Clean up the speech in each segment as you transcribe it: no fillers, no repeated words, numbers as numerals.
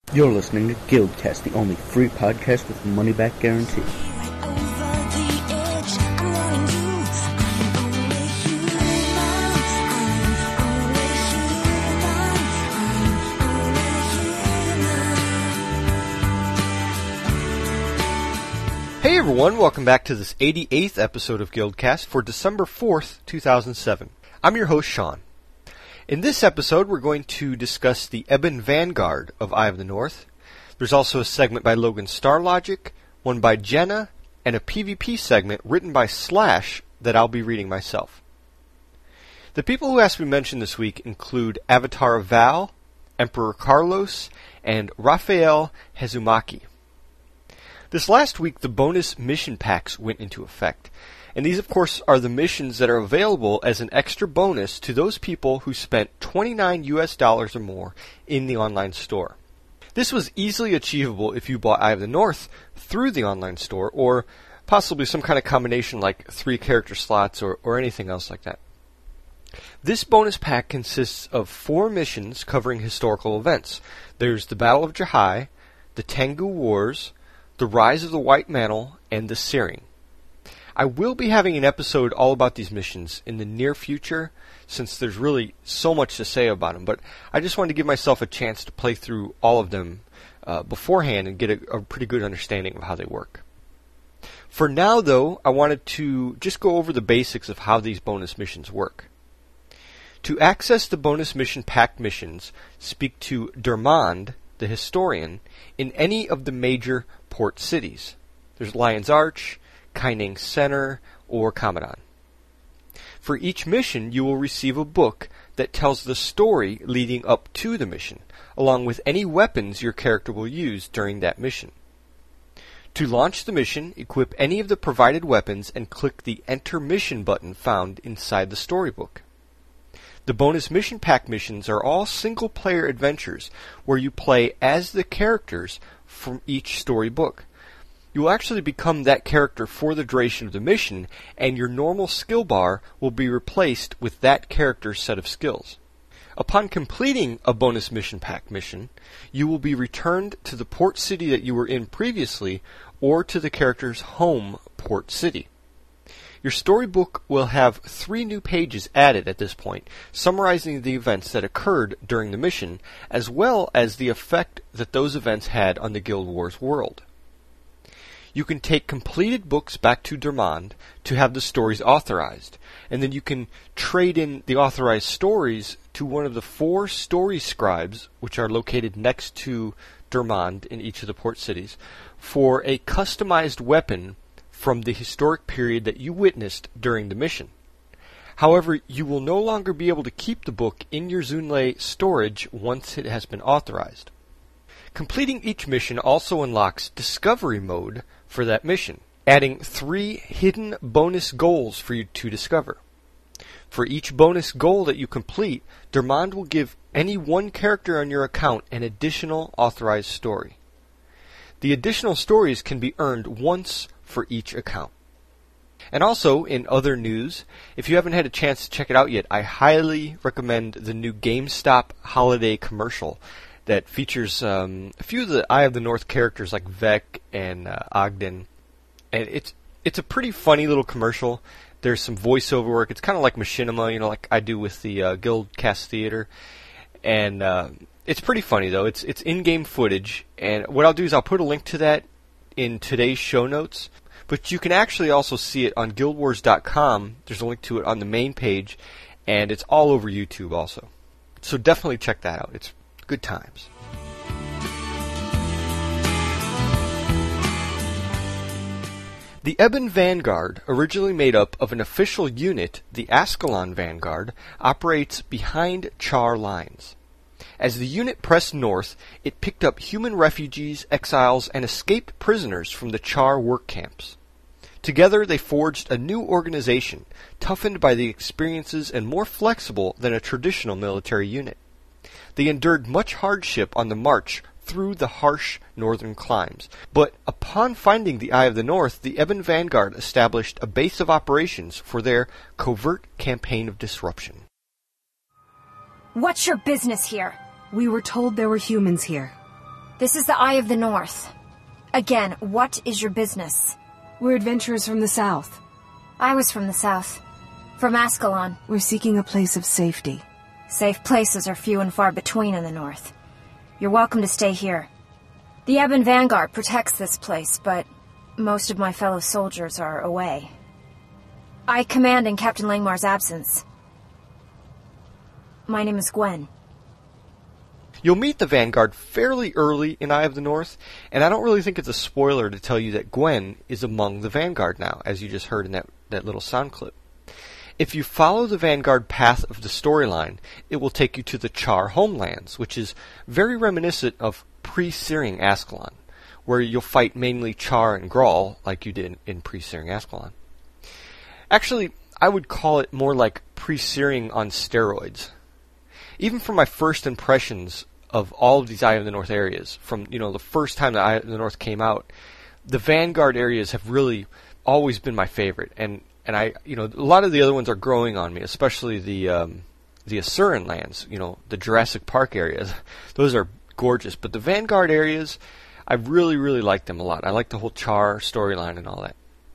You're listening to Guildcast, the only free podcast with money-back guarantee. Hey everyone, welcome back to this 88th episode of Guildcast for December 4th, 2007. I'm your host, Sean. In this episode, we're going to discuss the Ebon Vanguard of Eye of the North. There's also a segment by Logan Starlogic, one by Jenna, and a PvP segment written by Slash that I'll be reading myself. The people who asked to be mentioned this week include Avatar of Val, Emperor Carlos, and Raphael Hazumaki. This last week, the bonus mission packs went into effect. And these, of course, are the missions that are available as an extra bonus to those people who spent $29 US or more in the online store. This was easily achievable if you bought Eye of the North through the online store, or possibly some kind of combination like 3 character slots or anything else like that. This bonus pack consists of 4 missions covering historical events. There's the Battle of Jahai, the Tengu Wars, the Rise of the White Mantle, and the Searing. I will be having an episode all about these missions in the near future, since there's really so much to say about them, but I just wanted to give myself a chance to play through all of them beforehand and get a pretty good understanding of how they work. For now, though, I wanted to just go over the basics of how these bonus missions work. To access the bonus mission pack missions, speak to Dermond, the historian, in any of the major port cities. There's Lion's Arch, Kaineng Center, or Kamadan. For each mission, you will receive a book that tells the story leading up to the mission, along with any weapons your character will use during that mission. To launch the mission, equip any of the provided weapons and click the Enter Mission button found inside the storybook. The bonus mission pack missions are all single-player adventures where you play as the characters from each storybook. You will actually become that character for the duration of the mission, and your normal skill bar will be replaced with that character's set of skills. Upon completing a bonus mission pack mission, you will be returned to the port city that you were in previously, or to the character's home port city. Your storybook will have 3 new pages added at this point, summarizing the events that occurred during the mission, as well as the effect that those events had on the Guild Wars world. You can take completed books back to Dermond to have the stories authorized, and then you can trade in the authorized stories to one of the 4 story scribes, which are located next to Dermond in each of the port cities, for a customized weapon from the historic period that you witnessed during the mission. However, you will no longer be able to keep the book in your Zunlei storage once it has been authorized. Completing each mission also unlocks Discovery Mode for that mission, adding 3 hidden bonus goals for you to discover. For each bonus goal that you complete, Dermond will give any one character on your account an additional authorized story. The additional stories can be earned once for each account. And also, in other news, if you haven't had a chance to check it out yet, I highly recommend the new GameStop holiday commercial that features a few of the Eye of the North characters like Vec and Ogden. And it's a pretty funny little commercial. There's some voiceover work. It's kind of like Machinima, like I do with the Guildcast Theater. And it's pretty funny, though. It's in-game footage. And what I'll do is I'll put a link to that in today's show notes. But you can actually also see it on guildwars.com. There's a link to it on the main page. And it's all over YouTube also. So definitely check that out. It's good times. The Ebon Vanguard, originally made up of an official unit, the Ascalon Vanguard, operates behind Char lines. As the unit pressed north, it picked up human refugees, exiles, and escaped prisoners from the Char work camps. Together they forged a new organization, toughened by the experiences and more flexible than a traditional military unit. They endured much hardship on the march through the harsh northern climes, but upon finding the Eye of the North, the Ebon Vanguard established a base of operations for their covert campaign of disruption. What's your business here? We were told there were humans here. This is the Eye of the North. Again, what is your business? We're adventurers from the south. I was from the south. From Ascalon. We're seeking a place of safety. Safe places are few and far between in the north. You're welcome to stay here. The Ebon Vanguard protects this place, but most of my fellow soldiers are away. I command in Captain Langmar's absence. My name is Gwen. You'll meet the Vanguard fairly early in Eye of the North, and I don't really think it's a spoiler to tell you that Gwen is among the Vanguard now, as you just heard in that little sound clip. If you follow the Vanguard path of the storyline, it will take you to the Char homelands, which is very reminiscent of pre-Searing Ascalon, where you'll fight mainly Char and Grawl, like you did in pre-Searing Ascalon. Actually, I would call it more like pre-Searing on steroids. Even from my first impressions of all of these Eye of the North areas, from the first time that Eye of the North came out, the Vanguard areas have really always been my favorite, and I a lot of the other ones are growing on me, especially the Asuran lands, the Jurassic Park areas. Those are gorgeous, but the Vanguard areas, I really, really like them a lot. I like the whole Char storyline and all that.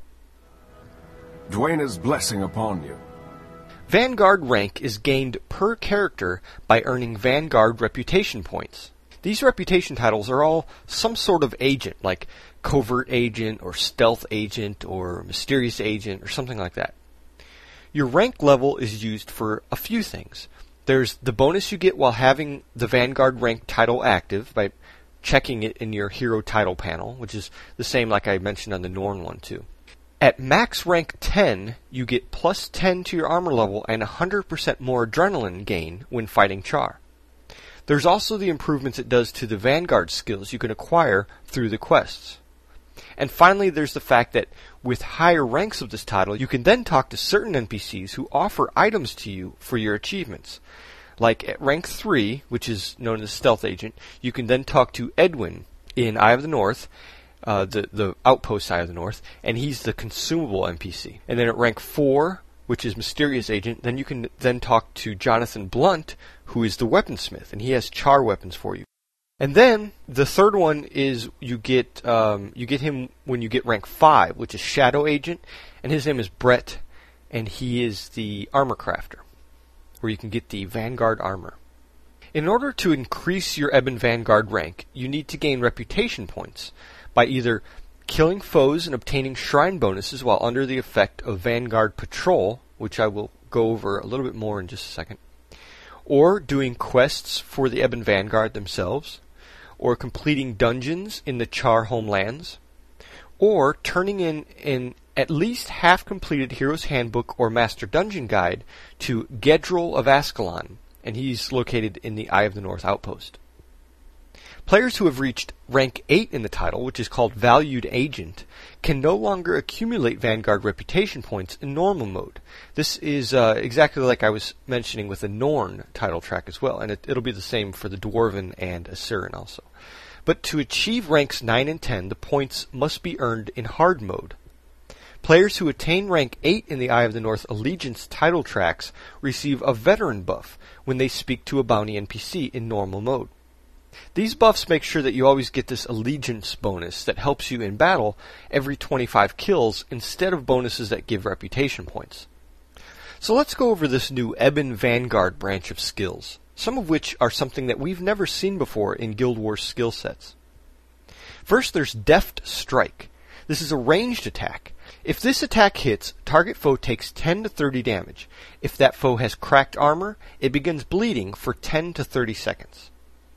Dwayna's blessing upon you. Vanguard rank is gained per character by earning Vanguard reputation points. These reputation titles are all some sort of agent, like covert agent or stealth agent or mysterious agent or something like that. Your rank level is used for a few things. There's the bonus you get while having the Vanguard rank title active by checking it in your hero title panel, which is the same like I mentioned on the Norn one too. At max rank 10, you get plus 10 to your armor level and 100% more adrenaline gain when fighting Char. There's also the improvements it does to the Vanguard skills you can acquire through the quests. And finally, there's the fact that with higher ranks of this title, you can then talk to certain NPCs who offer items to you for your achievements. Like at rank 3, which is known as Stealth Agent, you can then talk to Edwin in Eye of the North, the outpost Eye of the North, and he's the consumable NPC. And then at rank 4, which is Mysterious Agent, then you can then talk to Jonathan Blunt, who is the weaponsmith, and he has Char weapons for you. And then the third one is you get him when you get rank 5, which is Shadow Agent, and his name is Brett, and he is the armor crafter, where you can get the Vanguard armor. In order to increase your Ebon Vanguard rank, you need to gain reputation points by either killing foes and obtaining shrine bonuses while under the effect of Vanguard Patrol, which I will go over a little bit more in just a second, or doing quests for the Ebon Vanguard themselves, or completing dungeons in the Char homelands, or turning in at least half-completed Hero's Handbook or Master Dungeon Guide to Gedril of Ascalon, and he's located in the Eye of the North outpost. Players who have reached rank 8 in the title, which is called Valued Agent, can no longer accumulate Vanguard reputation points in normal mode. This is exactly like I was mentioning with the Norn title track as well, and it'll be the same for the Dwarven and Asuran also. But to achieve ranks 9 and 10, the points must be earned in hard mode. Players who attain rank 8 in the Eye of the North Allegiance title tracks receive a veteran buff when they speak to a bounty NPC in normal mode. These buffs make sure that you always get this allegiance bonus that helps you in battle every 25 kills instead of bonuses that give reputation points. So let's go over this new Ebon Vanguard branch of skills, some of which are something that we've never seen before in Guild Wars skill sets. First, there's Deft Strike. This is a ranged attack. If this attack hits, target foe takes 10 to 30 damage. If that foe has cracked armor, it begins bleeding for 10 to 30 seconds.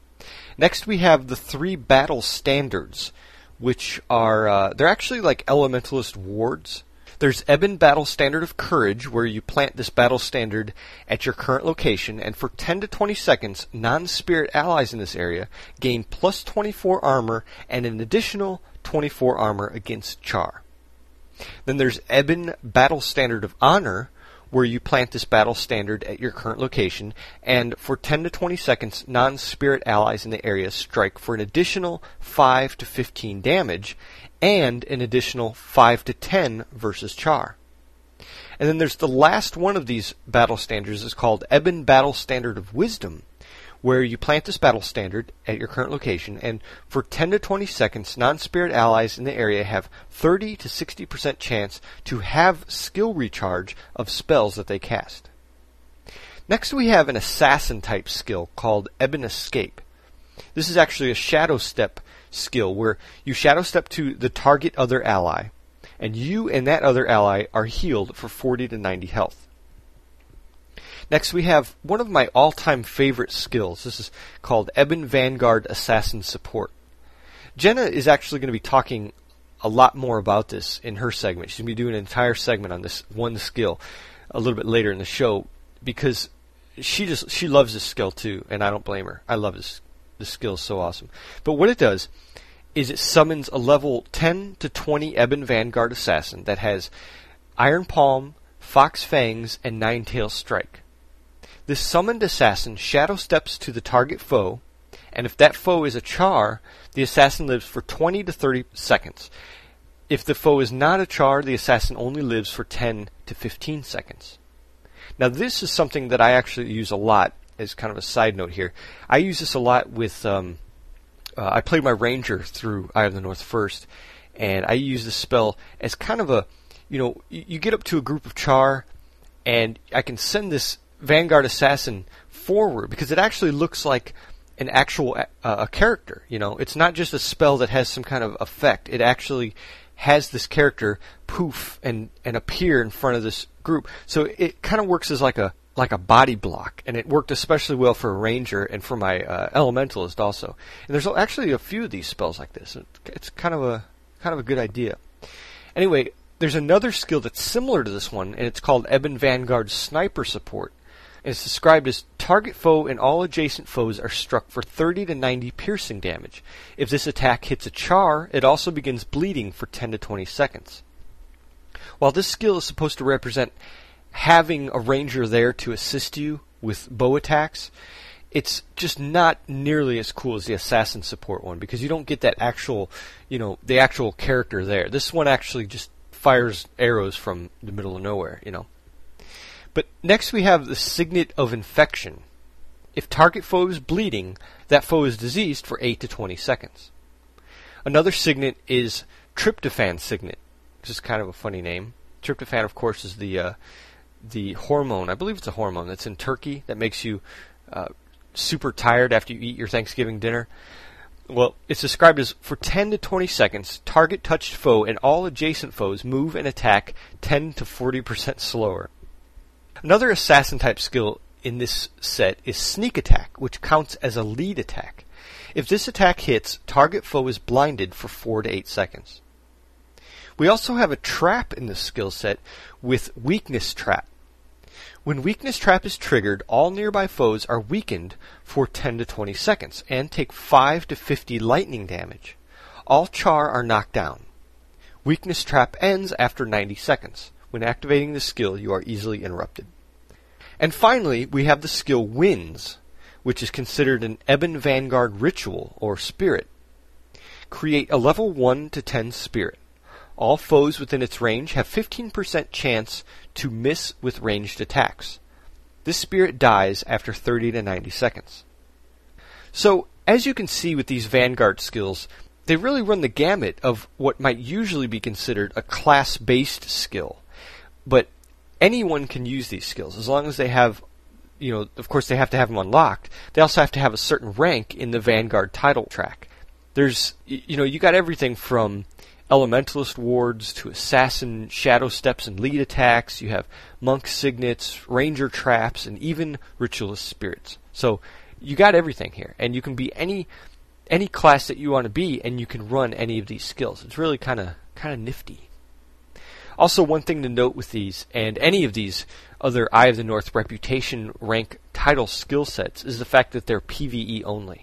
Next we have the 3 battle standards, which are, they're actually like elementalist wards. There's Ebon Battle Standard of Courage, where you plant this battle standard at your current location, and for 10 to 20 seconds, non-spirit allies in this area gain plus 24 armor and an additional 24 armor against Char. Then there's Ebon Battle Standard of Honor, where you plant this battle standard at your current location, and for 10 to 20 seconds, non-spirit allies in the area strike for an additional 5 to 15 damage, and an additional 5 to 10 versus Char. And then there's the last one of these battle standards is called Ebon Battle Standard of Wisdom, where you plant this battle standard at your current location, and for 10 to 20 seconds, non-spirit allies in the area have 30 to 60% chance to have skill recharge of spells that they cast. Next we have an assassin type skill called Ebon Escape. This is actually a shadow step skill where you shadow step to the target other ally, and you and that other ally are healed for 40 to 90 health. Next we have one of my all-time favorite skills. This is called Ebon Vanguard Assassin Support. Jenna is actually going to be talking a lot more about this in her segment. She's going to be doing an entire segment on this one skill a little bit later in the show because she loves this skill too, and I don't blame her. I love this. This skill is so awesome. But what it does is it summons a level 10 to 20 Ebon Vanguard Assassin that has Iron Palm, Fox Fangs, and Nine-Tails Strike. This summoned assassin shadow steps to the target foe, and if that foe is a char, the assassin lives for 20 to 30 seconds. If the foe is not a char, the assassin only lives for 10 to 15 seconds. Now this is something that I actually use a lot as kind of a side note here. I use this a lot with, I played my ranger through Eye of the North first, and I use this spell as kind of a, you get up to a group of char, and I can send this Vanguard Assassin forward because it actually looks like an actual a character. It's not just a spell that has some kind of effect. It actually has this character poof and appear in front of this group. So it kind of works as like a body block, and it worked especially well for a ranger and for my elementalist also. And there's actually a few of these spells like this. It's kind of a good idea. Anyway, there's another skill that's similar to this one, and it's called Ebon Vanguard Sniper Support. It's described as target foe and all adjacent foes are struck for 30 to 90 piercing damage. If this attack hits a char, it also begins bleeding for 10 to 20 seconds. While this skill is supposed to represent having a ranger there to assist you with bow attacks, it's just not nearly as cool as the assassin support one because you don't get that actual, the actual character there. This one actually just fires arrows from the middle of nowhere, But next we have the Signet of Infection. If target foe is bleeding, that foe is diseased for 8 to 20 seconds. Another signet is Tryptophan Signet, which is kind of a funny name. Tryptophan, of course, is the hormone. I believe it's a hormone that's in turkey that makes you super tired after you eat your Thanksgiving dinner. Well, it's described as for 10 to 20 seconds, target touched foe and all adjacent foes move and attack 10 to 40% slower. Another assassin-type skill in this set is Sneak Attack, which counts as a lead attack. If this attack hits, target foe is blinded for 4 to 8 seconds. We also have a trap in this skill set with Weakness Trap. When Weakness Trap is triggered, all nearby foes are weakened for 10 to 20 seconds and take 5 to 50 lightning damage. All char are knocked down. Weakness Trap ends after 90 seconds. When activating the skill, you are easily interrupted. And finally, we have the skill Winds, which is considered an Ebon Vanguard ritual or spirit. Create a level 1 to 10 spirit. All foes within its range have 15% chance to miss with ranged attacks. This spirit dies after 30 to 90 seconds. So, as you can see with these Vanguard skills, they really run the gamut of what might usually be considered a class-based skill. But anyone can use these skills as long as they have, of course they have to have them unlocked. They also have to have a certain rank in the Vanguard title track. There's, you got everything from Elementalist wards to assassin shadow steps and lead attacks. You have monk signets, ranger traps, and even ritualist spirits. So you got everything here, and you can be any class that you want to be, and you can run any of these skills. It's really kind of nifty. Also, one thing to note with these, and any of these other Eye of the North reputation rank title skill sets, is the fact that they're PvE only.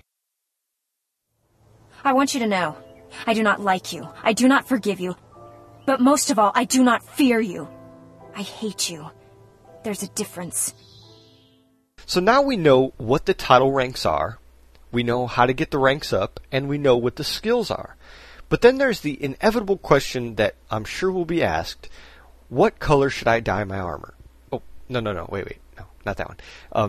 I want you to know, I do not like you. I do not forgive you. But most of all, I do not fear you. I hate you. There's a difference. So now we know what the title ranks are, we know how to get the ranks up, and we know what the skills are. But then there's the inevitable question that I'm sure will be asked, what color should I dye my armor? Oh, no, wait, no, not that one.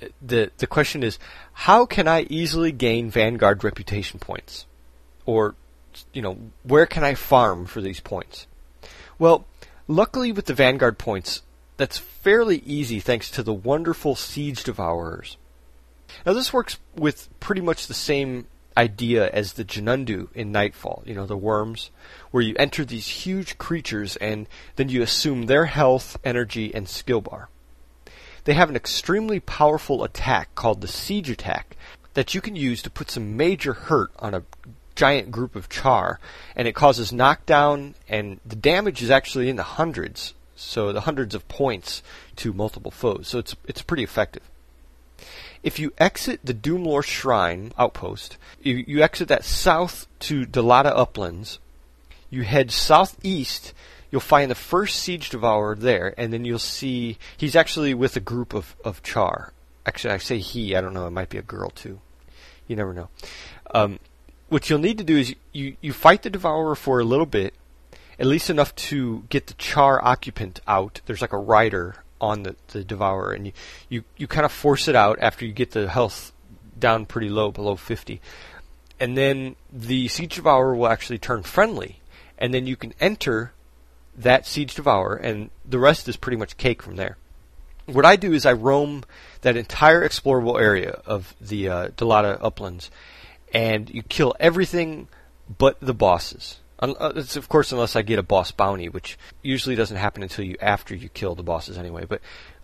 the question is, how can I easily gain Vanguard reputation points? Or, where can I farm for these points? Well, luckily with the Vanguard points, that's fairly easy thanks to the wonderful Siege Devourers. Now this works with pretty much the same idea as the Janundu in Nightfall, the worms, where you enter these huge creatures and then you assume their health, energy, and skill bar. They have an extremely powerful attack called the Siege Attack that you can use to put some major hurt on a giant group of Char, and it causes knockdown, and the damage is actually in the hundreds, so the hundreds of points to multiple foes, so it's pretty effective. If you exit the Doomlore Shrine outpost, you exit that south to Delata Uplands, you head southeast, you'll find the first Siege Devourer there, and then you'll see he's actually with a group of Char. Actually, I say he, I don't know, it might be a girl too. You never know. What you'll need to do is you fight the Devourer for a little bit, at least enough to get the Char occupant out. There's like a rider on the Devourer, and you kind of force it out after you get the health down pretty low, below 50. And then the Siege Devourer will actually turn friendly, and then you can enter that Siege Devourer, and the rest is pretty much cake from there. What I do is I roam that entire explorable area of the Delata Uplands, and you kill everything but the bosses. It's of course unless I get a boss bounty, which usually doesn't happen until after you kill the bosses anyway. But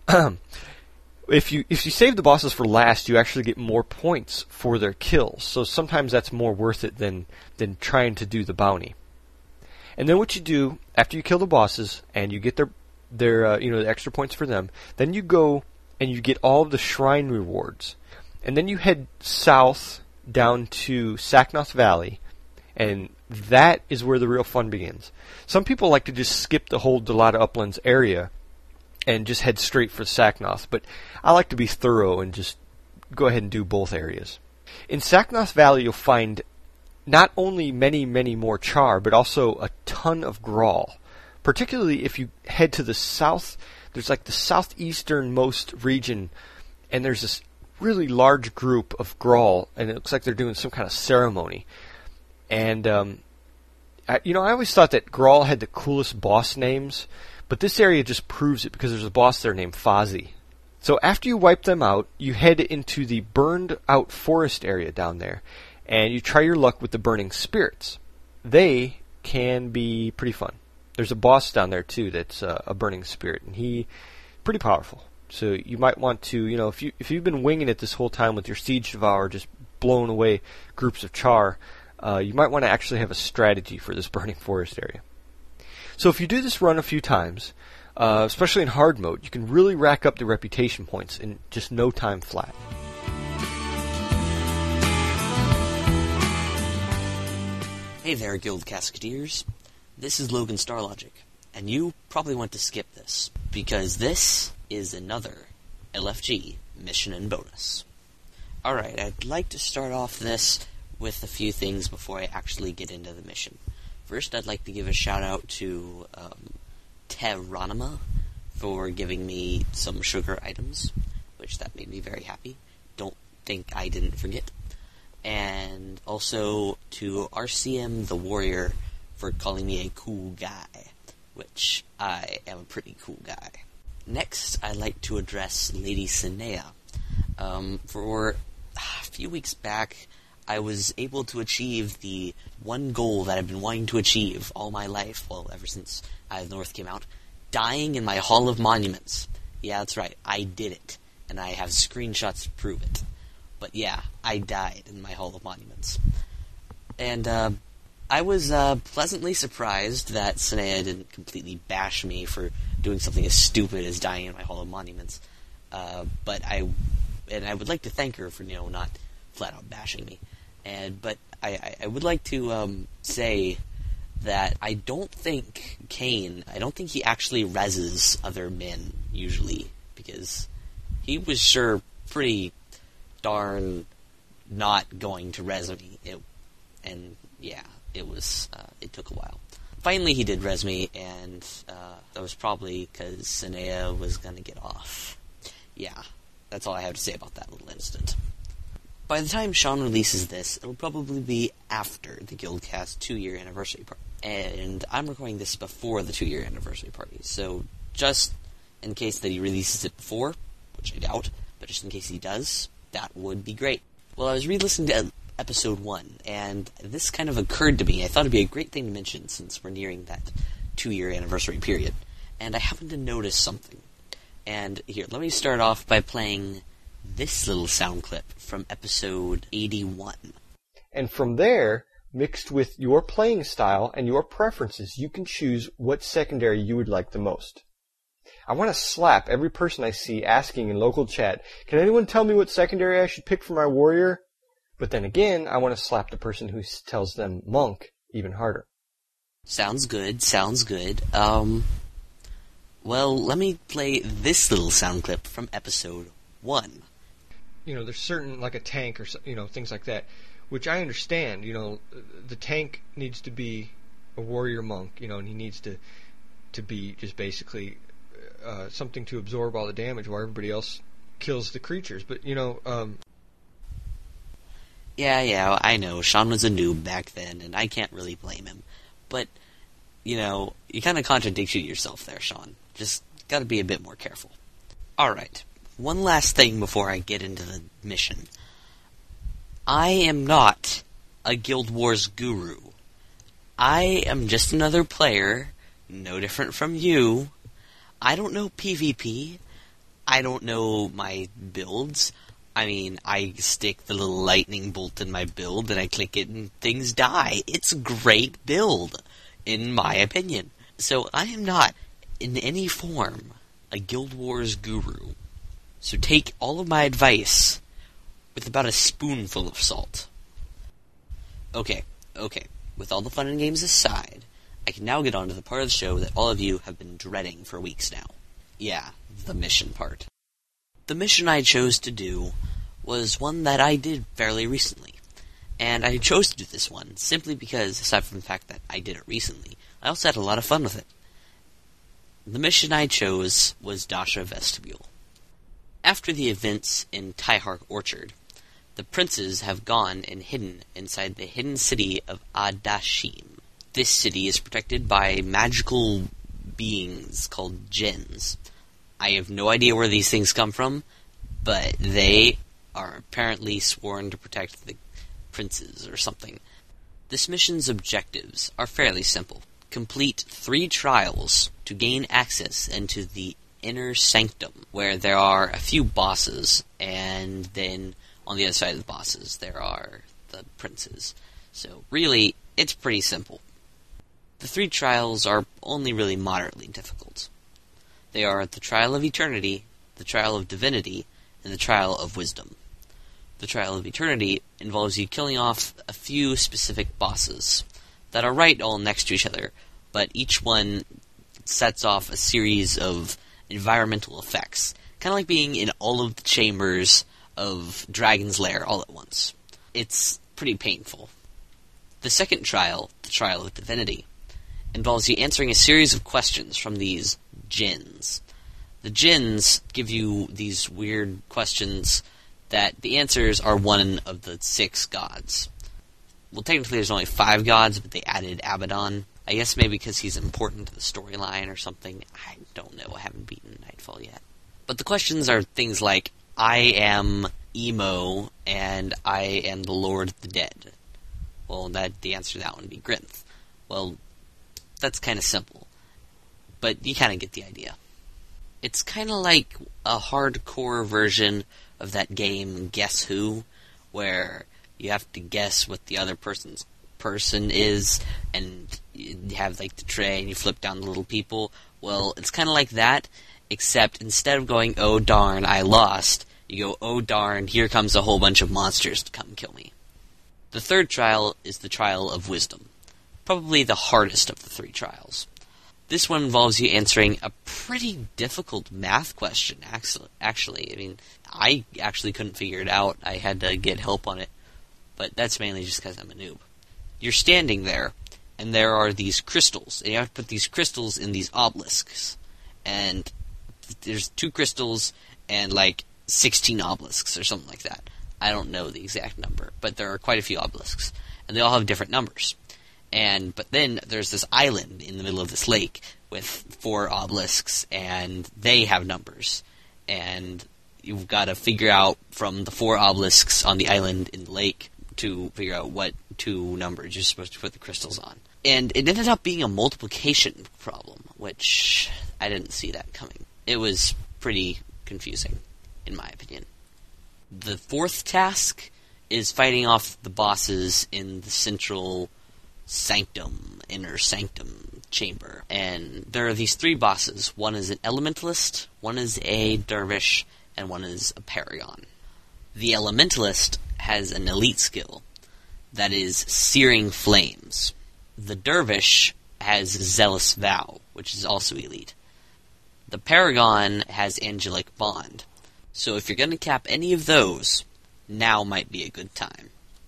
if you save the bosses for last, you actually get more points for their kills. So sometimes that's more worth it than trying to do the bounty. And then what you do after you kill the bosses and you get their the extra points for them, then you go and you get all of the shrine rewards, and then you head south down to Saknoth Valley, and that is where the real fun begins. Some people like to just skip the whole Delata Uplands area and just head straight for Saknoth, but I like to be thorough and just go ahead and do both areas. In Saknoth Valley, you'll find not only many, many more Char, but also a ton of Grawl. Particularly if you head to the south, there's like the southeasternmost region, and there's this really large group of Grawl, and it looks like they're doing some kind of ceremony. And, I always thought that Grawl had the coolest boss names, but this area just proves it because there's a boss there named Fozzie. So after you wipe them out, you head into the burned out forest area down there, and you try your luck with the burning spirits. They can be pretty fun. There's a boss down there too that's a burning spirit, and he's pretty powerful. So you might want to, if you've been winging it this whole time with your Siege Devourer, just blowing away groups of Char, you might want to actually have a strategy for this burning forest area. So if you do this run a few times, especially in hard mode, you can really rack up the reputation points in just no time flat. Hey there, Guild Cascadeers. This is Logan Starlogic, and you probably want to skip this, because this is another LFG mission and bonus. Alright, I'd like to start off this with a few things before I actually get into the mission. First, I'd like to give a shout out to Terranima for giving me some sugar items, which that made me very happy. Don't think I didn't forget. And also to RCM the Warrior for calling me a cool guy, which I am a pretty cool guy. Next, I'd like to address Lady Sinea. For a few weeks back, I was able to achieve the one goal that I've been wanting to achieve all my life, well, ever since Eye of the North came out, dying in my Hall of Monuments. Yeah, that's right, I did it, and I have screenshots to prove it. But yeah, I died in my Hall of Monuments. And, I was pleasantly surprised that Sinea didn't completely bash me for doing something as stupid as dying in my Hall of Monuments. But I would like to thank her for, not flat out bashing me. But I would like to say that I don't think Kain, he actually reses other men, usually, because he was sure pretty darn not going to res me. It took a while. Finally, he did res me, and that was probably because Sinea was going to get off. Yeah, That's all I have to say about that little incident. By the time Sean releases this, it'll probably be after the Guildcast 2-year anniversary party. And I'm recording this before the 2-year anniversary party, so just in case that he releases it before, which I doubt, but just in case he does, that would be great. Well, I was re-listening to episode 1, and this kind of occurred to me. I thought it'd be a great thing to mention since we're nearing that 2-year anniversary period. And I happened to notice something. And here, let me start off by playing this little sound clip from episode 81. And from there, mixed with your playing style and your preferences, you can choose what secondary you would like the most. I want to slap every person I see asking in local chat, can anyone tell me what secondary I should pick for my warrior? But then again, I want to slap the person who tells them monk even harder. Sounds good, sounds good. Well, let me play this little sound clip from episode 1. There's certain, like a tank or, things like that, which I understand. The tank needs to be a warrior monk, and he needs to be just basically something to absorb all the damage while everybody else kills the creatures. But, Yeah, I know. Sean was a noob back then, and I can't really blame him. But, you kind of contradicted yourself there, Sean. Just gotta be a bit more careful. Alright, one last thing before I get into the mission. I am not a Guild Wars guru. I am just another player, no different from you. I don't know PvP. I don't know my builds. I mean, I stick the little lightning bolt in my build, and I click it, and things die. It's a great build, in my opinion. So I am not, in any form, a Guild Wars guru. So take all of my advice with about a spoonful of salt. Okay. With all the fun and games aside, I can now get on to the part of the show that all of you have been dreading for weeks now. Yeah, the mission part. The mission I chose to do was one that I did fairly recently. And I chose to do this one simply because, aside from the fact that I did it recently, I also had a lot of fun with it. The mission I chose was Dasha Vestibule. After the events in Tyhark Orchard, the princes have gone and hidden inside the hidden city of Adashim. This city is protected by magical beings called djinns. I have no idea where these things come from, but they are apparently sworn to protect the princes or something. This mission's objectives are fairly simple. Complete 3 trials to gain access into the Inner Sanctum, where there are a few bosses, and then on the other side of the bosses there are the princes. So really, it's pretty simple. The 3 trials are only really moderately difficult. They are the Trial of Eternity, the Trial of Divinity, and the Trial of Wisdom. The Trial of Eternity involves you killing off a few specific bosses that are right all next to each other, but each one sets off a series of environmental effects, kind of like being in all of the chambers of Dragon's Lair all at once. It's pretty painful. The second trial, the Trial of Divinity, involves you answering a series of questions from these djinns. The djinns give you these weird questions that the answers are one of the 6 gods. Well, technically there's only 5 gods, but they added Abaddon. I guess maybe because he's important to the storyline or something. I don't know. I haven't beaten Nightfall yet. But the questions are things like, I am Emo, and I am the Lord of the Dead. Well, the answer to that one would be Grinth. Well, that's kind of simple. But you kind of get the idea. It's kind of like a hardcore version of that game Guess Who, where you have to guess what the other person's person is, and you have like the tray and you flip down the little people. Well, it's kind of like that, except instead of going, oh darn, I lost, you go, oh darn, here comes a whole bunch of monsters to come kill me. The third trial is the Trial of Wisdom, probably the hardest of the 3 trials. This one involves you answering a pretty difficult math question, actually. I mean, I actually couldn't figure it out. I had to get help on it, but that's mainly just because I'm a noob. You're standing there, and there are these crystals, and you have to put these crystals in these obelisks. And there's 2 crystals, and like 16 obelisks or something like that. I don't know the exact number, but there are quite a few obelisks, and they all have different numbers. But then there's this island in the middle of this lake with 4 obelisks, and they have numbers. And you've got to figure out from the 4 obelisks on the island in the lake to figure out what 2 numbers you're supposed to put the crystals on. And it ended up being a multiplication problem, which I didn't see that coming. It was pretty confusing, in my opinion. The 4th task is fighting off the bosses in the central inner sanctum chamber. And there are these 3 bosses. One is an elementalist, one is a dervish, and one is a paragon. The elementalist has an elite skill that is Searing Flames. The dervish has Zealous Vow, which is also elite. The paragon has Angelic Bond. So if you're going to cap any of those, now might be a good time.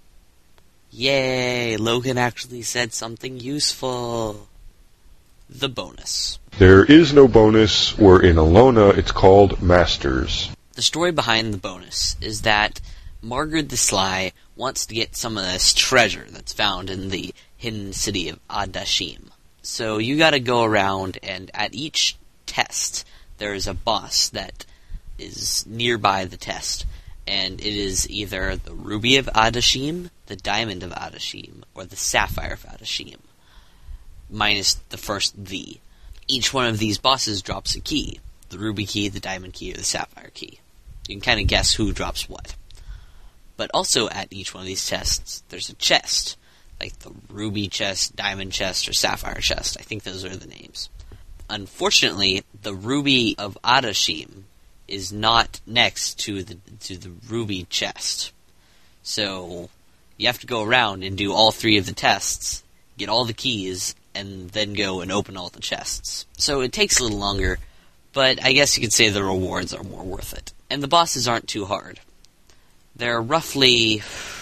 Yay! Logan actually said something useful. The bonus. There is no bonus, where in Alona it's called Masters. The story behind the bonus is that Margaret the Sly wants to get some of this treasure that's found in the hidden city of Adashim. So you gotta go around, and at each test, there is a boss that is nearby the test, and it is either the Ruby of Adashim, the Diamond of Adashim, or the Sapphire of Adashim, minus the first "the." Each one of these bosses drops a key, the Ruby key, the Diamond key, or the Sapphire key. You can kind of guess who drops what. But also at each one of these tests, there's a chest, like the Ruby chest, Diamond chest, or Sapphire chest. I think those are the names. Unfortunately, the Ruby of Adashim is not next to the Ruby chest. So you have to go around and do all 3 of the tests, get all the keys, and then go and open all the chests. So it takes a little longer, but I guess you could say the rewards are more worth it. And the bosses aren't too hard. They're roughly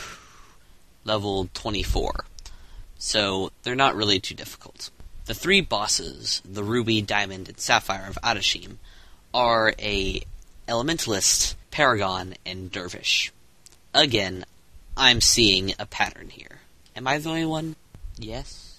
level 24, so they're not really too difficult. The 3 bosses, the Ruby, Diamond, and Sapphire of Adashim, are a Elementalist, Paragon, and Dervish. Again, I'm seeing a pattern here. Am I the only one? Yes?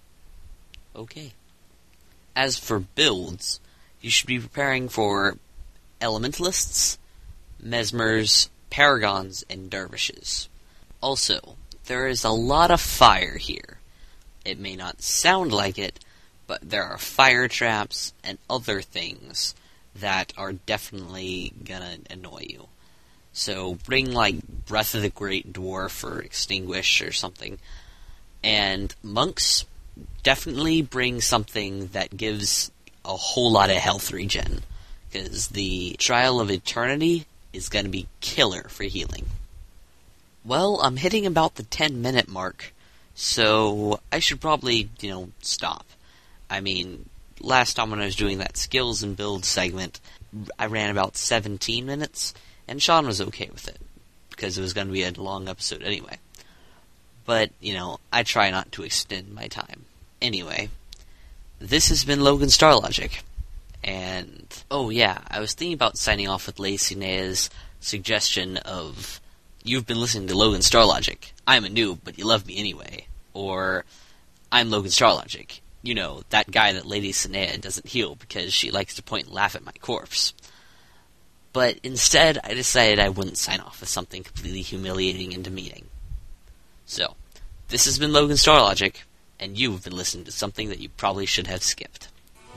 Okay. As for builds, you should be preparing for Elementalists, Mesmers, Paragons, and Dervishes. Also, there is a lot of fire here. It may not sound like it, but there are fire traps and other things that are definitely gonna annoy you. So bring, like, Breath of the Great Dwarf or Extinguish or something. And monks, definitely bring something that gives a whole lot of health regen, because the Trial of Eternity is going to be killer for healing. Well, I'm hitting about the 10-minute mark, so I should probably, stop. I mean, last time when I was doing that skills and build segment, I ran about 17 minutes, and Sean was okay with it, because it was going to be a long episode anyway. But, I try not to extend my time. Anyway, this has been Logan Starlogic. And, oh yeah, I was thinking about signing off with Lacey Nea's suggestion of, "You've been listening to Logan Starlogic. I'm a noob, but you love me anyway." Or, "I'm Logan Starlogic. That guy that Lady Sinea doesn't heal because she likes to point and laugh at my corpse." But instead, I decided I wouldn't sign off with something completely humiliating and demeaning. So, this has been Logan Starlogic, and you've been listening to something that you probably should have skipped.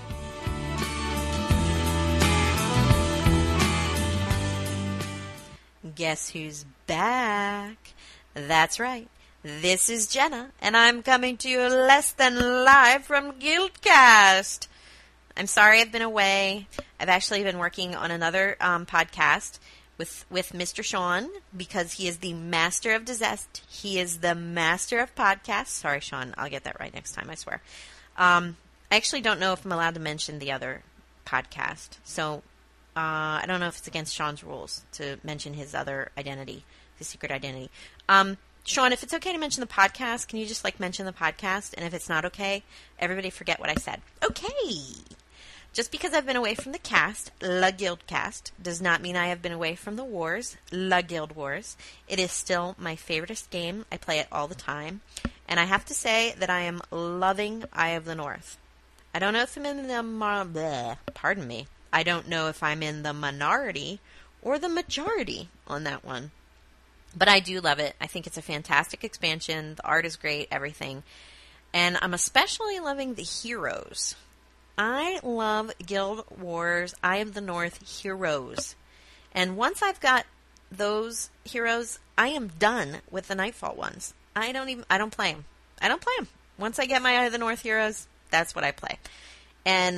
Guess who's back? That's right. This is Jenna, and I'm coming to you less than live from Guildcast. I'm sorry I've been away. I've actually been working on another podcast with Mr. Sean, because he is the master of Dizest. He is the master of podcasts. Sorry, Sean. I'll get that right next time, I swear. I actually don't know if I'm allowed to mention the other podcast, so I don't know if it's against Sean's rules to mention his other identity, his secret identity. Sean, if it's okay to mention the podcast, can you just mention the podcast? And if it's not okay, everybody forget what I said. Okay. just because I've been away from the cast, La Guild Cast, does not mean I have been away from the wars, La Guild Wars. It is still my favoriteest game. I play it all the time. And I have to say that I am loving Eye of the North. I don't know if I'm in the... pardon me. I don't know if I'm in the minority or the majority on that one. But I do love it. I think it's a fantastic expansion. The art is great, everything. And I'm especially loving the heroes. I love Guild Wars, Eye of the North heroes. And once I've got those heroes, I am done with the Nightfall ones. I don't play them. I don't play them. Once I get my Eye of the North heroes, that's what I play. And,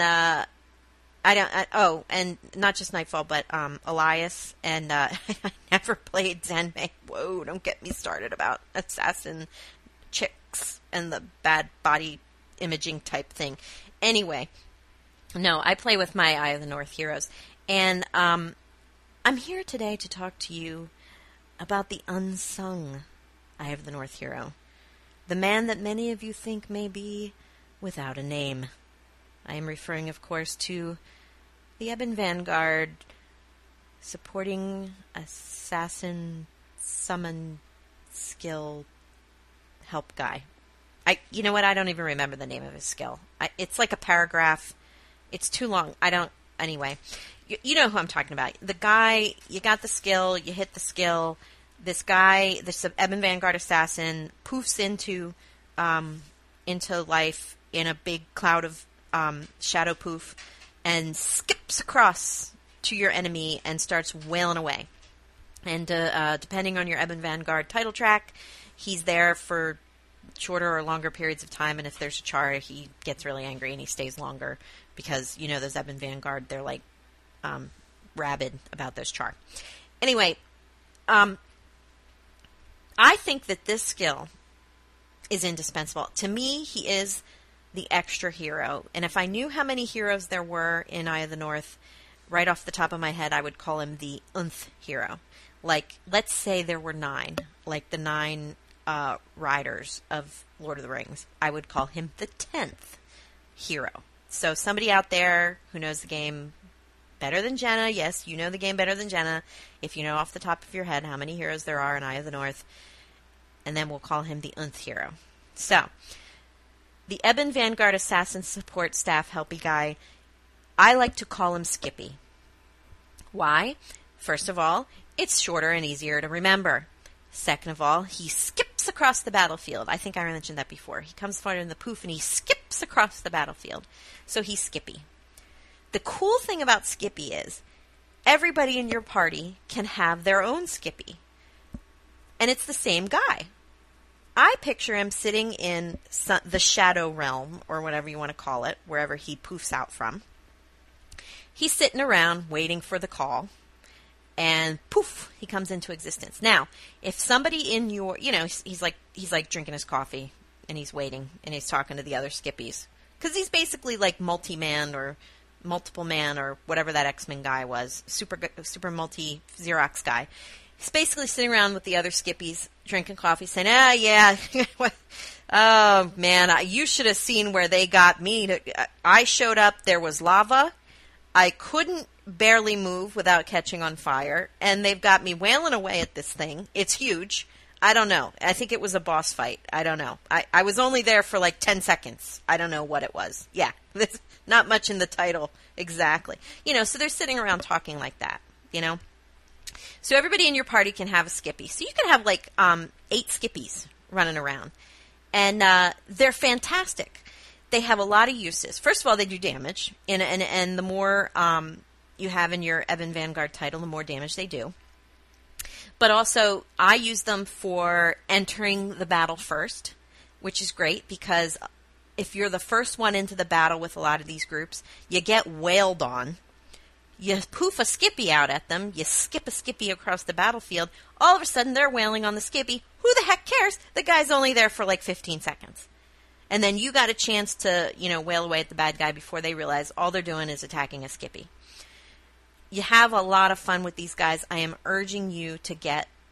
and not just Nightfall, but, Elias, and, I never played Zenmei. Whoa, don't get me started about assassin chicks and the bad body imaging type thing. Anyway, no, I play with my Eye of the North heroes. And I'm here today to talk to you about the unsung Eye of the North hero. The man that many of you think may be without a name. I am referring, of course, to the Ebon Vanguard supporting assassin summon skill help guy. You know what? I don't even remember the name of his skill. It's like a paragraph. It's too long. Anyway, you know who I'm talking about. The guy, you got the skill, you hit the skill. This guy, this Ebon Vanguard assassin, poofs into life in a big cloud of shadow poof and skips across to your enemy and starts wailing away. And depending on your Ebon Vanguard title track, he's there for shorter or longer periods of time, and if there's a char, he gets really angry and he stays longer because, you know, those Ebon Vanguard, they're like rabid about those char. Anyway, I think that this skill is indispensable. To me, he is the extra hero, and if I knew how many heroes there were in Eye of the North, right off the top of my head, I would call him the nth hero. Like, let's say there were 9, like the 9 riders of Lord of the Rings. I would call him the 10th hero. So somebody out there who knows the game better than Jenna, yes, you know the game better than Jenna, if you know off the top of your head how many heroes there are in Eye of the North, and then we'll call him the nth hero. So, the Ebon Vanguard Assassin Support Staff Helpy Guy, I like to call him Skippy. Why? First of all, it's shorter and easier to remember. Second of all, he skips across the battlefield. I think I mentioned that before. He comes forward in the poof and he skips across the battlefield. So he's Skippy. The cool thing about Skippy is everybody in your party can have their own Skippy. And it's the same guy. I picture him sitting in the Shadow Realm, or whatever you want to call it, wherever he poofs out from. He's sitting around waiting for the call. And poof, he comes into existence. Now, if somebody in your, you know, he's like drinking his coffee and he's waiting and he's talking to the other Skippies. Because he's basically like multi-man or multiple man or whatever that X-Men guy was. Super multi Xerox guy. He's basically sitting around with the other Skippies drinking coffee saying, yeah, oh man, you should have seen where they got me. I showed up, there was lava. I couldn't barely move without catching on fire, and they've got me wailing away at this thing. It's huge. I don't know. I think it was a boss fight. I don't know. I was only there for like 10 seconds. I don't know what it was. Yeah, there's not much in the title exactly. You know, so they're sitting around talking like that, you know. So everybody in your party can have a Skippy. So you can have like 8 Skippies running around, and they're fantastic. They have a lot of uses. First of all, they do damage, and the more you have in your Ebon Vanguard title, the more damage they do. But also, I use them for entering the battle first, which is great because if you're the first one into the battle with a lot of these groups, you get wailed on. You poof a Skippy out at them, you skip a Skippy across the battlefield, all of a sudden they're wailing on the Skippy. Who the heck cares? The guy's only there for like 15 seconds. And then you got a chance to, you know, wail away at the bad guy before they realize all they're doing is attacking a Skippy. You have a lot of fun with these guys. I am urging you to get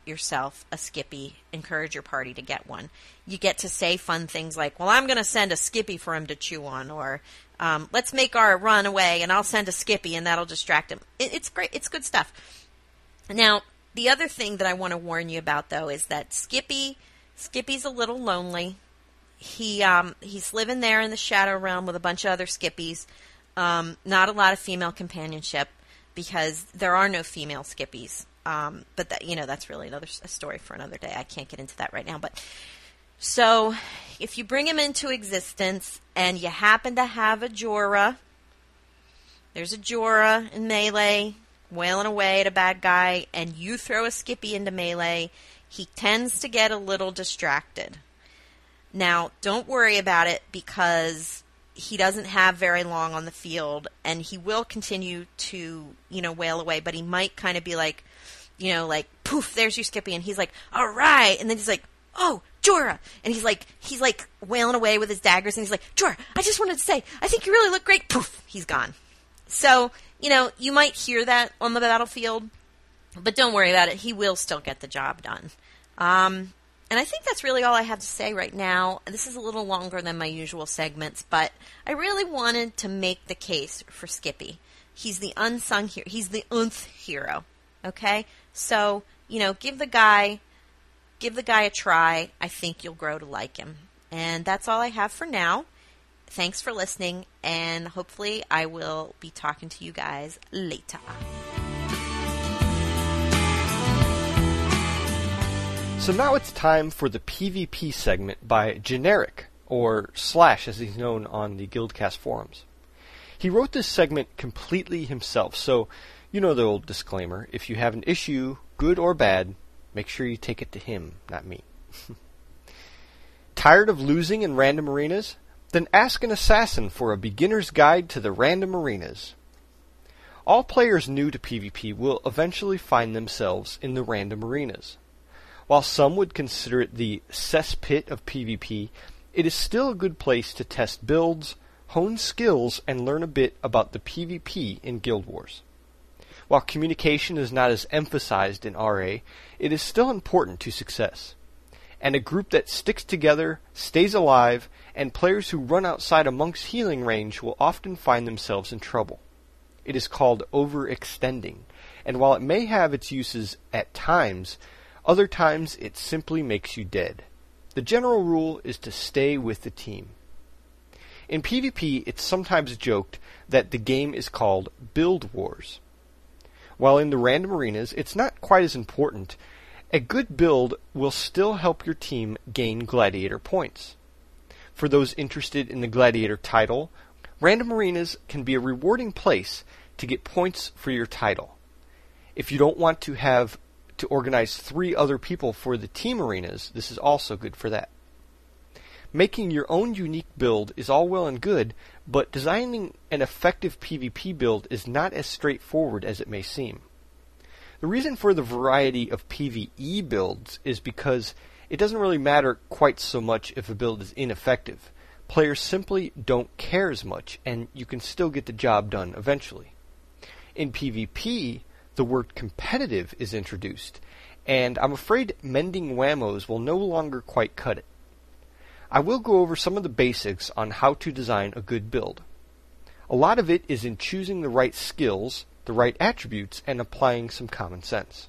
yourself a Skippy, encourage your party to get one. You get to say fun things like, well, I'm going to send a Skippy for him to chew on, or let's make our run away and I'll send a Skippy and that'll distract him. It's great. It's good stuff. Now, the other thing that I want to warn you about, though, is that Skippy's a little lonely. He's living there in the Shadow Realm with a bunch of other Skippies. Not a lot of female companionship because there are no female Skippies. But that, that's really a story for another day. I can't get into that right now. But so if you bring him into existence and you happen to have a Jorah, there's a Jorah in melee wailing away at a bad guy, and you throw a Skippy into melee, he tends to get a little distracted. Now, don't worry about it because he doesn't have very long on the field, and he will continue to, wail away, but he might kind of be like, poof, there's your Skippy, and he's like, all right, and then he's like, oh, Jorah, and he's like wailing away with his daggers, and he's like, Jorah, I just wanted to say, I think you really look great, poof, he's gone. So, you might hear that on the battlefield, but don't worry about it, he will still get the job done. And I think that's really all I have to say right now. This is a little longer than my usual segments, but I really wanted to make the case for Skippy. He's the unsung hero. He's the nth hero. Okay? So, give the guy a try. I think you'll grow to like him. And that's all I have for now. Thanks for listening, and hopefully I will be talking to you guys later. So now it's time for the PvP segment by Generic, or Slash as he's known on the Guildcast forums. He wrote this segment completely himself, so you know the old disclaimer, if you have an issue, good or bad, make sure you take it to him, not me. Tired of losing in random arenas? Then ask an assassin for a beginner's guide to the random arenas. All players new to PvP will eventually find themselves in the random arenas. While some would consider it the cesspit of PvP, it is still a good place to test builds, hone skills, and learn a bit about the PvP in Guild Wars. While communication is not as emphasized in RA, it is still important to success. And a group that sticks together, stays alive, and players who run outside a monk's healing range will often find themselves in trouble. It is called overextending, and while it may have its uses at times, other times it simply makes you dead. The general rule is to stay with the team. In PvP, it's sometimes joked that the game is called Build Wars. While in the random arenas, it's not quite as important. A good build will still help your team gain gladiator points. For those interested in the gladiator title, random arenas can be a rewarding place to get points for your title. If you don't want to have to organize 3 other people for the team arenas, this is also good for that. Making your own unique build is all well and good, but designing an effective PvP build is not as straightforward as it may seem. The reason for the variety of PvE builds is because it doesn't really matter quite so much if a build is ineffective. Players simply don't care as much, and you can still get the job done eventually. In PvP, the word competitive is introduced, and I'm afraid mending whammos will no longer quite cut it. I will go over some of the basics on how to design a good build. A lot of it is in choosing the right skills, the right attributes, and applying some common sense.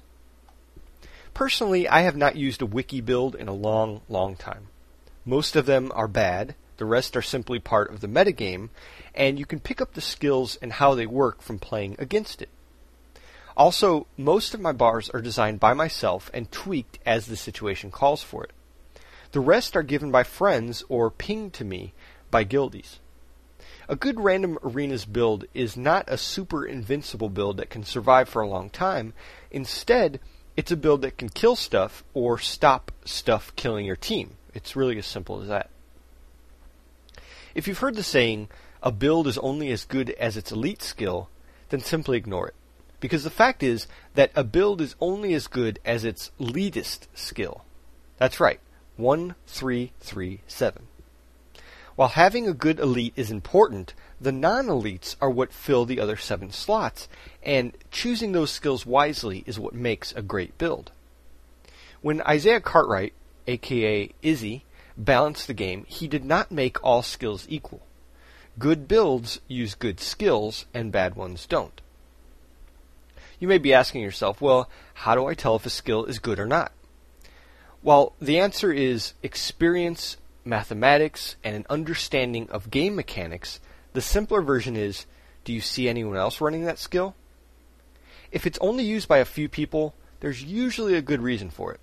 Personally, I have not used a wiki build in a long, long time. Most of them are bad, the rest are simply part of the metagame, and you can pick up the skills and how they work from playing against it. Also, most of my bars are designed by myself and tweaked as the situation calls for it. The rest are given by friends or pinged to me by guildies. A good random arenas build is not a super invincible build that can survive for a long time. Instead, it's a build that can kill stuff or stop stuff killing your team. It's really as simple as that. If you've heard the saying, a build is only as good as its elite skill, then simply ignore it. Because the fact is that a build is only as good as its leadest skill. That's right, 1, 3, 3, 7. While having a good elite is important, the non-elites are what fill the other 7 slots, and choosing those skills wisely is what makes a great build. When Isaiah Cartwright, aka Izzy, balanced the game, he did not make all skills equal. Good builds use good skills, and bad ones don't. You may be asking yourself, well, how do I tell if a skill is good or not? Well, the answer is experience, mathematics, and an understanding of game mechanics. The simpler version is, do you see anyone else running that skill? If it's only used by a few people, there's usually a good reason for it.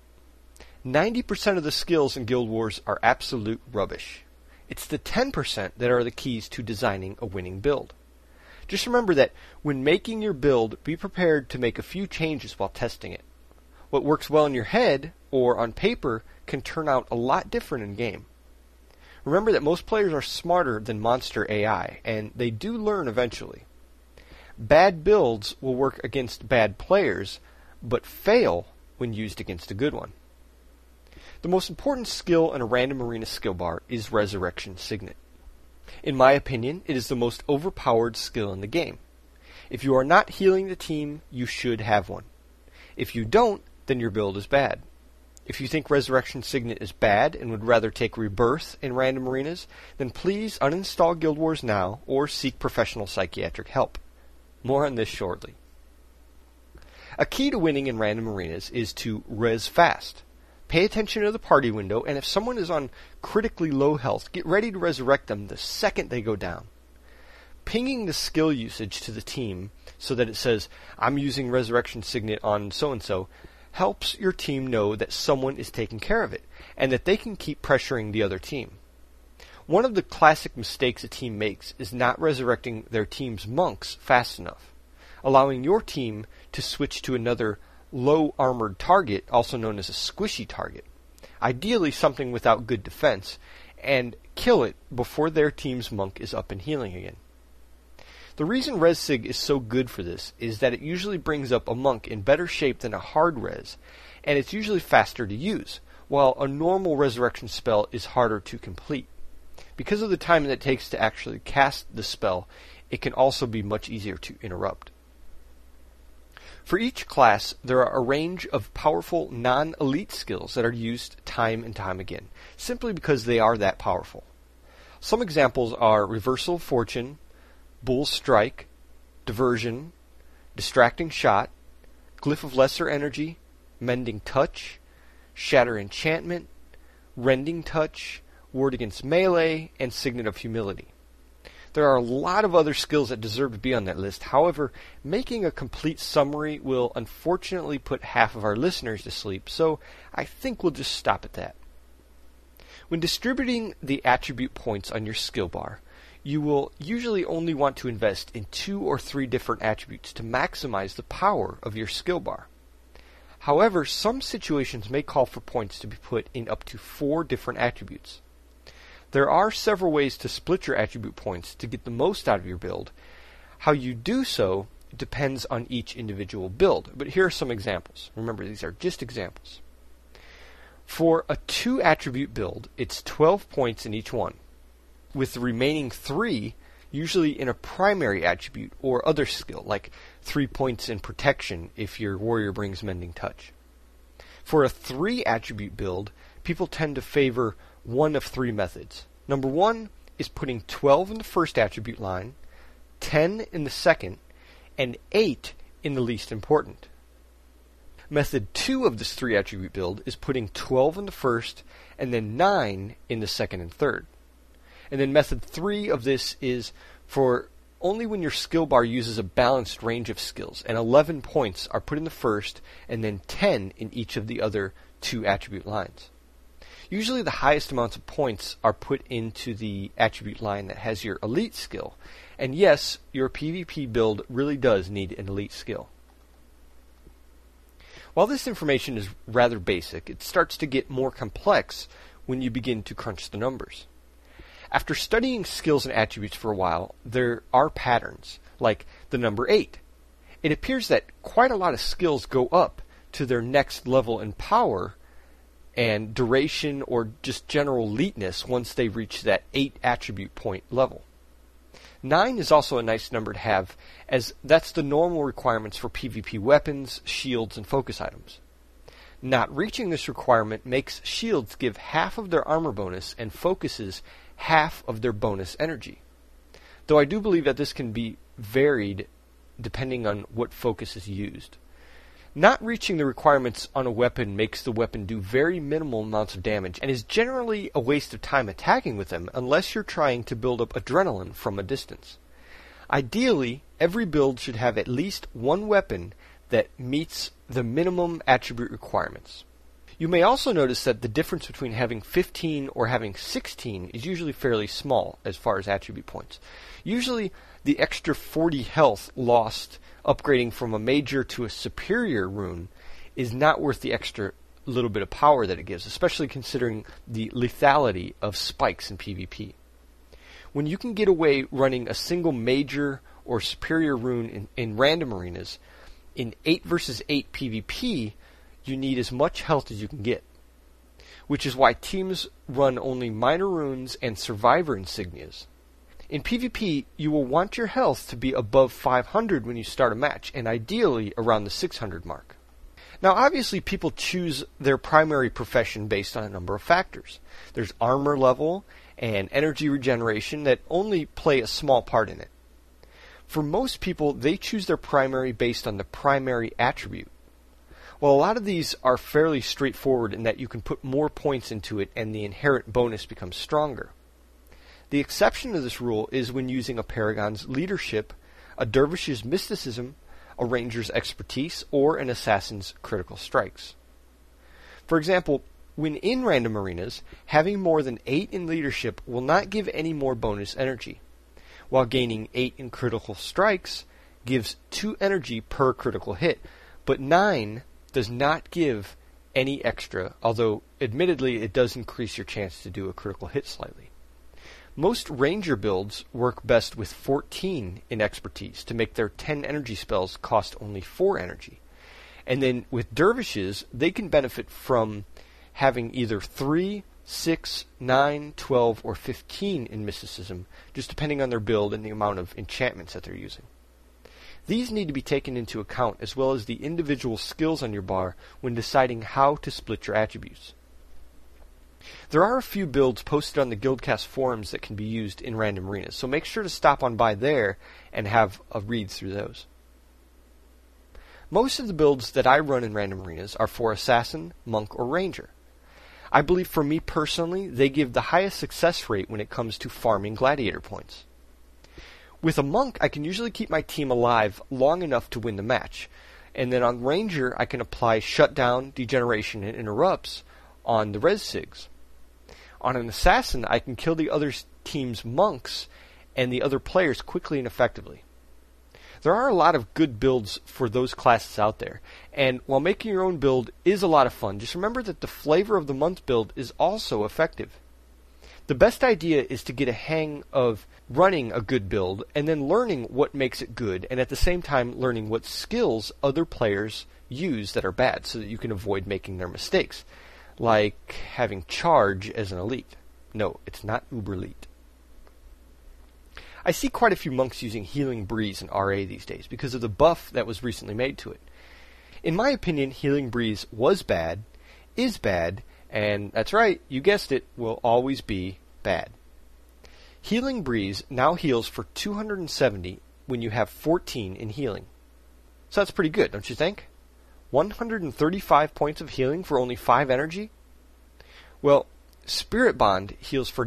90% of the skills in Guild Wars are absolute rubbish. It's the 10% that are the keys to designing a winning build. Just remember that when making your build, be prepared to make a few changes while testing it. What works well in your head or on paper can turn out a lot different in game. Remember that most players are smarter than monster AI, and they do learn eventually. Bad builds will work against bad players, but fail when used against a good one. The most important skill in a random arena skill bar is Resurrection Signet. In my opinion, it is the most overpowered skill in the game. If you are not healing the team, you should have one. If you don't, then your build is bad. If you think Resurrection Signet is bad and would rather take Rebirth in random arenas, then please uninstall Guild Wars now or seek professional psychiatric help. More on this shortly. A key to winning in random arenas is to res fast. Pay attention to the party window, and if someone is on critically low health, get ready to resurrect them the second they go down. Pinging the skill usage to the team so that it says, I'm using Resurrection Signet on so-and-so, helps your team know that someone is taking care of it, and that they can keep pressuring the other team. One of the classic mistakes a team makes is not resurrecting their team's monks fast enough, allowing your team to switch to another low-armored target, also known as a squishy target, ideally something without good defense, and kill it before their team's monk is up and healing again. The reason ResSig is so good for this is that it usually brings up a monk in better shape than a hard res, and it's usually faster to use, while a normal resurrection spell is harder to complete. Because of the time that it takes to actually cast the spell, it can also be much easier to interrupt. For each class, there are a range of powerful non-elite skills that are used time and time again, simply because they are that powerful. Some examples are Reversal of Fortune, Bull Strike, Diversion, Distracting Shot, Glyph of Lesser Energy, Mending Touch, Shatter Enchantment, Rending Touch, Ward Against Melee, and Signet of Humility. There are a lot of other skills that deserve to be on that list. However, making a complete summary will unfortunately put half of our listeners to sleep, so I think we'll just stop at that. When distributing the attribute points on your skill bar, you will usually only want to invest in 2 or 3 different attributes to maximize the power of your skill bar. However, some situations may call for points to be put in up to 4 different attributes. There are several ways to split your attribute points to get the most out of your build. How you do so depends on each individual build, but here are some examples. Remember, these are just examples. For a 2 attribute build, it's 12 points in each one, with the remaining 3 usually in a primary attribute or other skill, like 3 points in protection if your warrior brings Mending Touch. For a 3 attribute build, people tend to favor one of 3 methods. Number 1 is putting 12 in the first attribute line, 10 in the second, and 8 in the least important. Method 2 of this 3 attribute build is putting 12 in the first, and then 9 in the second and third. And then method 3 of this is for only when your skill bar uses a balanced range of skills, and 11 points are put in the first, and then 10 in each of the other 2 attribute lines. Usually the highest amounts of points are put into the attribute line that has your elite skill. And yes, your PvP build really does need an elite skill. While this information is rather basic, it starts to get more complex when you begin to crunch the numbers. After studying skills and attributes for a while, there are patterns, like the number 8. It appears that quite a lot of skills go up to their next level in power and duration or just general eliteness once they reach that 8 attribute point level. 9 is also a nice number to have, as that's the normal requirements for PvP weapons, shields, and focus items. Not reaching this requirement makes shields give half of their armor bonus and focuses half of their bonus energy. Though I do believe that this can be varied depending on what focus is used. Not reaching the requirements on a weapon makes the weapon do very minimal amounts of damage and is generally a waste of time attacking with them unless you're trying to build up adrenaline from a distance. Ideally, every build should have at least one weapon that meets the minimum attribute requirements. You may also notice that the difference between having 15 or having 16 is usually fairly small as far as attribute points. Usually, the extra 40 health lost upgrading from a major to a superior rune is not worth the extra little bit of power that it gives, especially considering the lethality of spikes in PvP. When you can get away running a single major or superior rune in random arenas, in 8 versus 8 PvP, you need as much health as you can get, which is why teams run only minor runes and survivor insignias. In PvP, you will want your health to be above 500 when you start a match, and ideally around the 600 mark. Now obviously people choose their primary profession based on a number of factors. There's armor level and energy regeneration that only play a small part in it. For most people, they choose their primary based on the primary attribute. Well, a lot of these are fairly straightforward in that you can put more points into it and the inherent bonus becomes stronger. The exception to this rule is when using a Paragon's leadership, a Dervish's mysticism, a Ranger's expertise, or an Assassin's critical strikes. For example, when in random arenas, having more than 8 in leadership will not give any more bonus energy, while gaining 8 in critical strikes gives 2 energy per critical hit, but 9 does not give any extra, although admittedly it does increase your chance to do a critical hit slightly. Most Ranger builds work best with 14 in expertise to make their 10 energy spells cost only 4 energy. And then with Dervishes, they can benefit from having either 3, 6, 9, 12, or 15 in mysticism, just depending on their build and the amount of enchantments that they're using. These need to be taken into account as well as the individual skills on your bar when deciding how to split your attributes. There are a few builds posted on the Guildcast forums that can be used in random arenas, so make sure to stop on by there and have a read through those. Most of the builds that I run in random arenas are for Assassin, Monk, or Ranger. I believe for me personally, they give the highest success rate when it comes to farming gladiator points. With a Monk, I can usually keep my team alive long enough to win the match, and then on Ranger, I can apply Shutdown, Degeneration, and Interrupts on the Res Sigs. On an Assassin, I can kill the other team's monks and the other players quickly and effectively. There are a lot of good builds for those classes out there, and while making your own build is a lot of fun, just remember that the Flavor of the Month build is also effective. The best idea is to get a hang of running a good build and then learning what makes it good, and at the same time learning what skills other players use that are bad so that you can avoid making their mistakes. Like having Charge as an elite. No, it's not Uber elite. I see quite a few monks using Healing Breeze in RA these days because of the buff that was recently made to it. In my opinion, Healing Breeze was bad, is bad, and that's right, you guessed it, will always be bad. Healing Breeze now heals for 270 when you have 14 in healing. So that's pretty good, don't you think? 135 points of healing for only 5 energy? Well, Spirit Bond heals for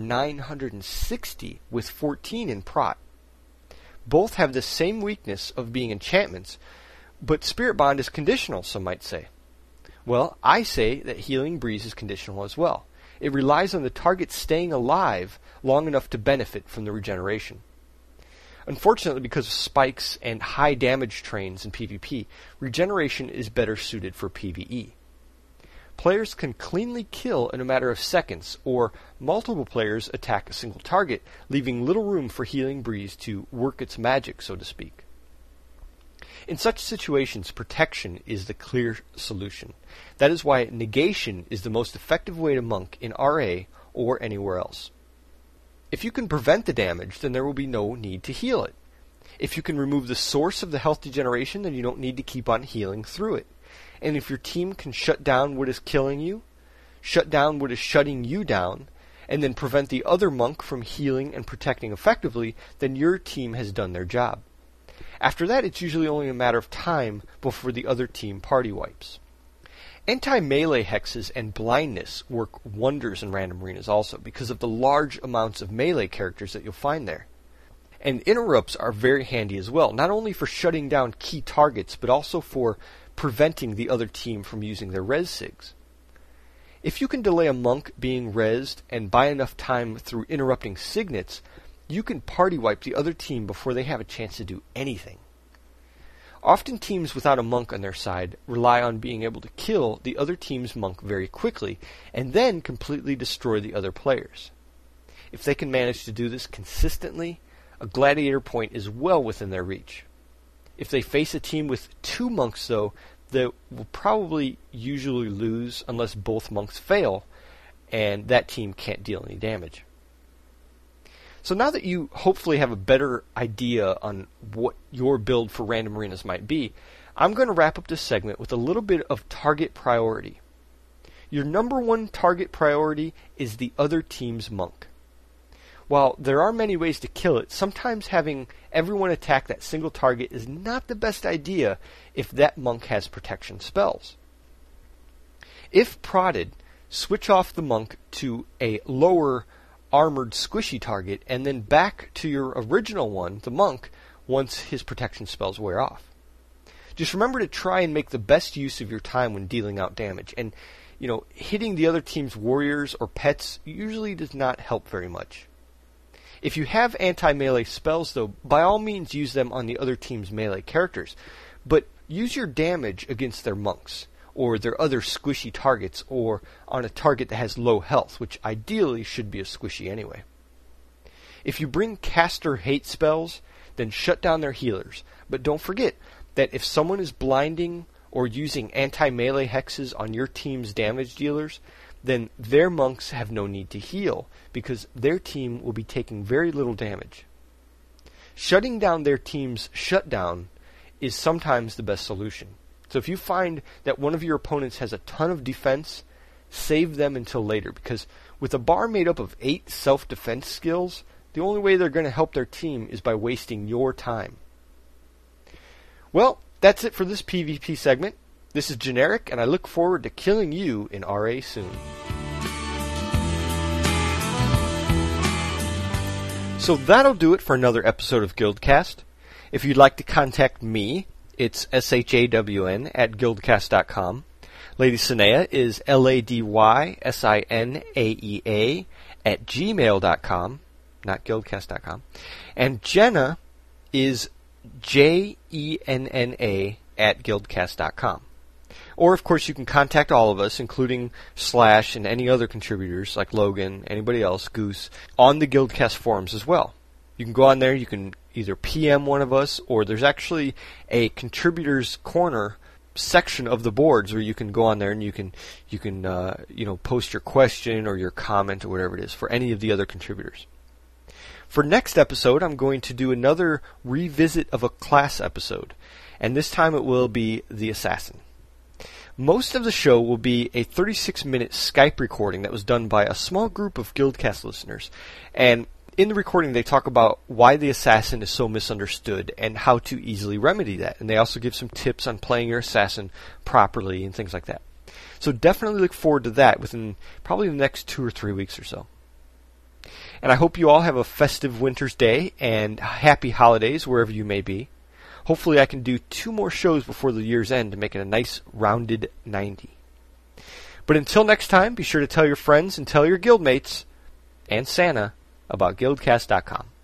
960 with 14 in Prot. Both have the same weakness of being enchantments, but Spirit Bond is conditional, some might say. Well, I say that Healing Breeze is conditional as well. It relies on the target staying alive long enough to benefit from the regeneration. Unfortunately, because of spikes and high damage trains in PvP, regeneration is better suited for PvE. Players can cleanly kill in a matter of seconds, or multiple players attack a single target, leaving little room for Healing Breeze to work its magic, so to speak. In such situations, protection is the clear solution. That is why negation is the most effective way to monk in RA or anywhere else. If you can prevent the damage, then there will be no need to heal it. If you can remove the source of the health degeneration, then you don't need to keep on healing through it. and if your team can shut down what is killing you, shut down what is shutting you down, and then prevent the other monk from healing and protecting effectively, then your team has done their job. After that, it's usually only a matter of time before the other team party wipes. Anti-melee hexes and blindness work wonders in random arenas also because of the large amounts of melee characters that you'll find there. And interrupts are very handy as well, not only for shutting down key targets, but also for preventing the other team from using their res sigs. If you can delay a monk being rezzed and buy enough time through interrupting signets, you can party wipe the other team before they have a chance to do anything. Often teams without a monk on their side rely on being able to kill the other team's monk very quickly and then completely destroy the other players. If they can manage to do this consistently, a gladiator point is well within their reach. If they face a team with 2 monks though, they will probably usually lose unless both monks fail, and that team can't deal any damage. So now that you hopefully have a better idea on what your build for random arenas might be, I'm going to wrap up this segment with a little bit of target priority. Your number one target priority is the other team's monk. While there are many ways to kill it, sometimes having everyone attack that single target is not the best idea if that monk has protection spells. If prodded, switch off the monk to a lower armored squishy target and then back to your original one, the monk, once his protection spells wear off. Just remember to try and make the best use of your time when dealing out damage, and hitting the other team's warriors or pets usually does not help very much. If you have anti-melee spells, though, by all means use them on the other team's melee characters, but use your damage against their monks, or their other squishy targets, or on a target that has low health, which ideally should be a squishy anyway. If you bring caster hate spells, then shut down their healers, but don't forget that if someone is blinding or using anti-melee hexes on your team's damage dealers, then their monks have no need to heal, because their team will be taking very little damage. Shutting down their team's shutdown is sometimes the best solution. So if you find that one of your opponents has a ton of defense, save them until later, because with a bar made up of 8 self-defense skills, the only way they're going to help their team is by wasting your time. Well, that's it for this PvP segment. This is Generic, and I look forward to killing you in RA soon. So that'll do it for another episode of Guildcast. If you'd like to contact me, it's shawn@guildcast.com. Lady Sinea is ladysinea@gmail.com, not guildcast.com. And Jenna is jenna@guildcast.com. Or, of course, you can contact all of us, including Slash and any other contributors like Logan, anybody else, Goose, on the Guildcast forums as well. You can go on there, you can either PM one of us, or there's actually a contributors corner section of the boards where you can go on there and you can post your question or your comment or whatever it is for any of the other contributors. For next episode, I'm going to do another revisit of a class episode, and this time it will be the Assassin. Most of the show will be a 36-minute Skype recording that was done by a small group of Guildcast listeners. And in the recording, they talk about why the Assassin is so misunderstood and how to easily remedy that. And they also give some tips on playing your Assassin properly and things like that. So definitely look forward to that within probably the next 2 or 3 weeks or so. And I hope you all have a festive winter's day and happy holidays wherever you may be. Hopefully I can do 2 more shows before the year's end to make it a nice rounded 90. But until next time, be sure to tell your friends and tell your guildmates and Santa about Guildcast.com.